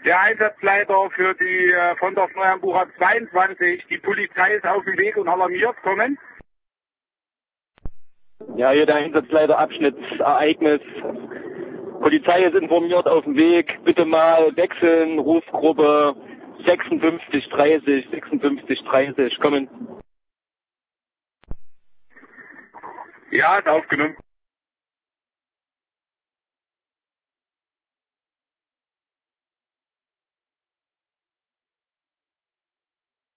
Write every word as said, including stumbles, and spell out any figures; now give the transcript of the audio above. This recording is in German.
Der Einsatzleiter für die äh, von der Neuenbucher zweiundzwanzig. Die Polizei ist auf dem Weg und alarmiert. Kommen. Ja, hier der Einsatzleiter Abschnittsereignis. Polizei ist informiert auf dem Weg. Bitte mal wechseln. Rufgruppe sechsundfünfzig dreißig, sechsundfünfzig dreißig. Kommen. Ja, ist aufgenommen.